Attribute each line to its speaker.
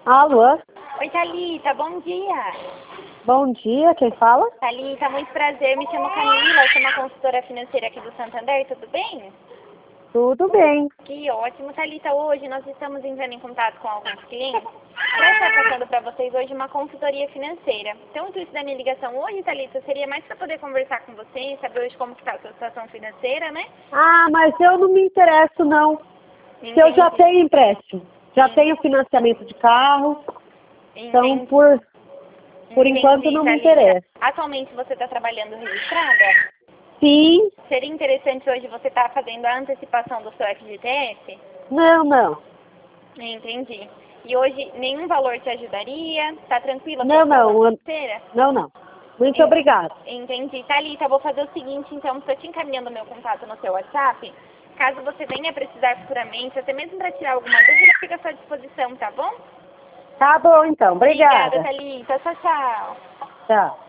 Speaker 1: Alô?
Speaker 2: Oi, Thalita, bom dia.
Speaker 1: Bom dia, quem fala?
Speaker 2: Thalita, muito prazer, me chamo Camila, eu sou uma consultora financeira aqui do Santander, tudo bem?
Speaker 1: Tudo bem.
Speaker 2: Que ótimo. Thalita, hoje nós estamos entrando em contato com alguns clientes para estar passando para vocês hoje uma consultoria financeira. Então, o intuito da minha ligação hoje, Thalita, seria mais para poder conversar com vocês, saber hoje como está a sua situação financeira, né?
Speaker 1: Ah, mas eu não me interesso, não. Porque eu já tenho empréstimo. Já tenho financiamento de carro. Então, por enquanto, não me interessa.
Speaker 2: Atualmente você está trabalhando registrada?
Speaker 1: Sim.
Speaker 2: Seria interessante hoje você estar fazendo a antecipação do seu FGTS?
Speaker 1: Não.
Speaker 2: Entendi. E hoje nenhum valor te ajudaria? Tá tranquila?
Speaker 1: Não. Muito obrigada.
Speaker 2: Entendi. Thalita, eu vou fazer o seguinte, então, estou te encaminhando meu contato no seu WhatsApp. Caso você venha precisar futuramente, até mesmo para tirar alguma dúvida, fica à sua disposição, tá bom?
Speaker 1: Tá bom, então. Obrigada.
Speaker 2: Obrigada, Thalita. Tchau, tchau.
Speaker 1: Tchau.